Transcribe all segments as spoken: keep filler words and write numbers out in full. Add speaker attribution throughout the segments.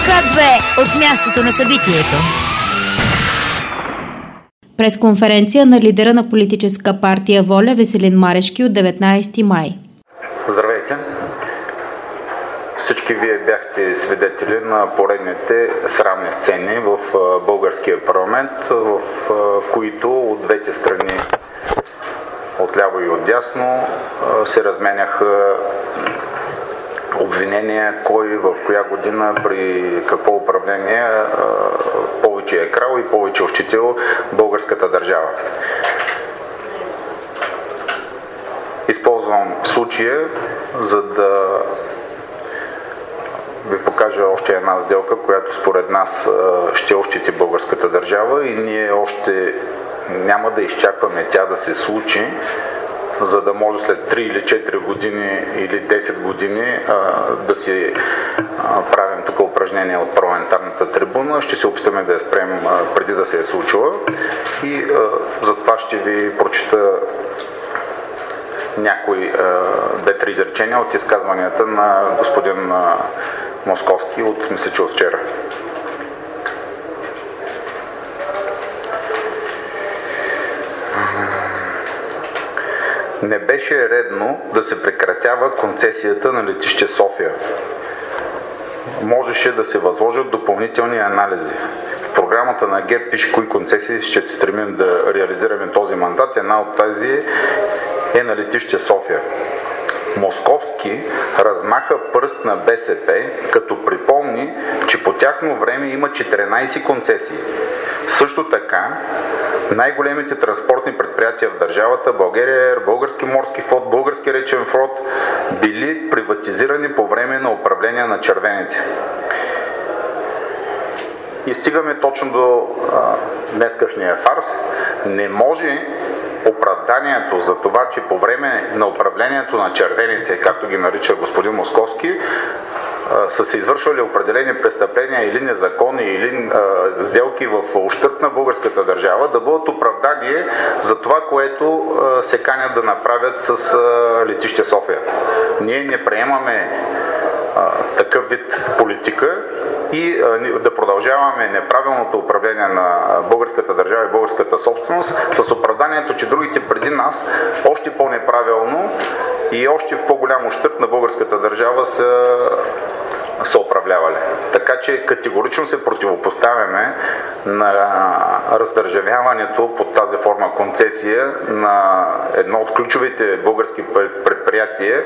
Speaker 1: К две от мястото на събитието. Пресконференция на лидера на политическа партия ВОЛЯ Веселин Марешки от деветнайсети май.
Speaker 2: Здравейте! Всички вие бяхте свидетели на поредните срамни сцени в българския парламент, в които от двете страни, отляво и отдясно, се разменяха обвинения кой в коя година при какво управление повече е крал и повече ощетил българската държава. Използвам случая, за да ви покажа още една сделка, която според нас ще ощети българската държава и ние още няма да изчакваме тя да се случи, за да може след три или четири години или десет години а, да си а, правим тук упражнения от парламентарната трибуна. Ще се опитаме да я спрем а, преди да се е случила и а, затова ще ви прочита някои две-три изречения от изказванията на господин а, Московски от, мисля, че от вчера. Не беше редно да се прекратява концесията на летище София. Можеше да се възложат допълнителни анализи. В програмата на ГЕРБ пише кои концесии ще се стремим да реализираме този мандат. Една от тази е на летище София. Московски размаха пръст на БСП, като припомни, че по тяхно време има четиринайсет концесии. Също така, най-големите транспортни предприятия в държавата, България Ер, Български морски флот, Български речен флот, били приватизирани по време на управление на червените. И стигаме точно до а, днескашния фарс. Не може оправданието за това, че по време на управлението на червените, както ги нарича господин Московски, са се извършвали определени престъпления или незаконни, или а, сделки в ущърб на българската държава, да бъдат оправдани за това, което а, се канят да направят с а, летище София. Ние не приемаме а, такъв вид политика и а, да продължаваме неправилното управление на българската държава и българската собственост с оправданието, че другите преди нас още по-неправилно и още в по-голям ущърб на българската държава са са управлявали. Така че категорично се противопоставяме на раздържавяването под тази форма концесия на едно от ключовите български предприятия,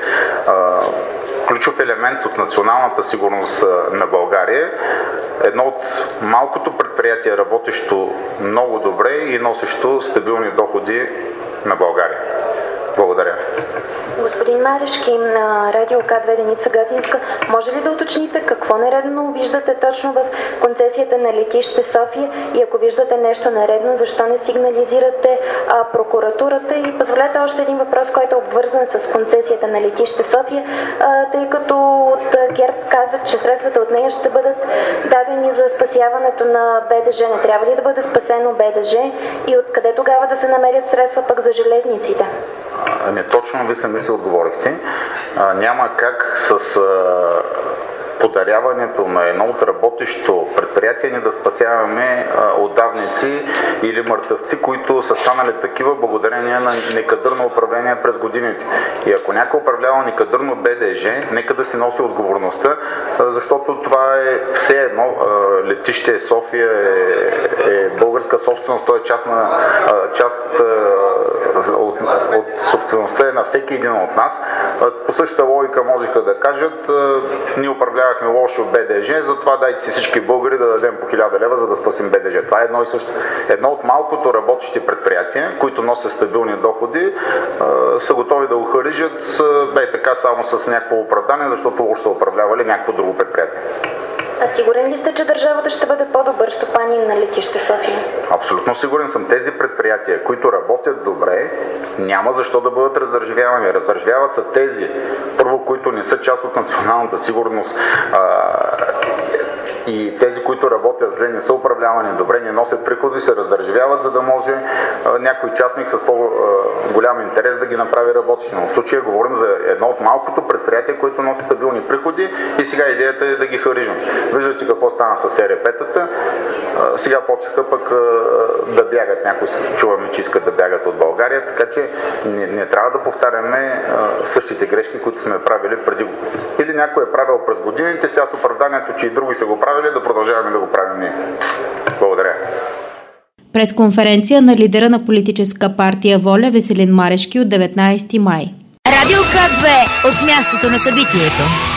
Speaker 2: ключов елемент от националната сигурност на България, едно от малкото предприятия, работещо много добре и носещо стабилни доходи на България. Благодаря.
Speaker 3: Господин Марешки, на радио К две Деница Гатинска, може ли да уточните какво нередно виждате точно в концесията на летище София и ако виждате нещо нередно, защо не сигнализирате а, прокуратурата? И позволете още един въпрос, който е обвързан с концесията на летище София, а, тъй като от ГЕРБ казват, че средствата от нея ще бъдат дадени за спасяването на БДЖ. Не трябва ли да бъде спасено БДЖ и откъде тогава да се намерят средства пък за железниците?
Speaker 2: Не точно ви сами се отговорихте. А, няма как с а, подаряването на едно от работещо предприятие ни да спасяваме а, отдавници или мъртъвци, които са станали такива благодарение на некадърно управление през годините. И ако някой управлява некадърно БДЖ, нека да си носи отговорността, а, защото това е все едно. А, летище София е, е българска собственост, то е част, на, а, част а, от, от собствеността е на всеки един от нас. А, по същата логика можеха да кажат, а, ние управлявахме лошо БДЖ, затова дайте си всички българи да дадем по хиляда лева, за да спасим БДЖ. Това е едно и също. Едно от малкото работещи предприятия, които носят стабилни доходи, а, са готови да ухарижат бе така само с някакво оправдание, защото лошо са управлявали някакво друго предприятие.
Speaker 3: А сигурен ли сте, че държавата ще бъде по-добър стопанин на летище София?
Speaker 2: Абсолютно сигурен съм. Тези предприятия, които работят добре, няма защо да бъдат раздържавявани. Раздържавят са тези, първо, които не са част от националната сигурност а, и тези, които работят зле, не са управлявани добре, не носят приходи, се раздържавяват, за да може а, някой частник с по-голям интерес да ги направи работещи. Но в случая говорим за едно от малкото предприятия, които носи стабилни приходи и сега идеята е да ги харижим. Виждате какво стана с ЕРП-тата. Сега почнаха пък а, да бягат, някои чуваме, че искат да бягат от България, така че не, не трябва да повтаряме а, същите грешки, които сме правили преди. Или някой е правил през годините, сега с оправданието, че и други са го правили, да продължаваме да го правим ние. Благодаря.
Speaker 1: Пресконференция на лидера на политическа партия ВОЛЯ Веселин Марешки от деветнайсети май.
Speaker 4: Радио К две от мястото на събитието.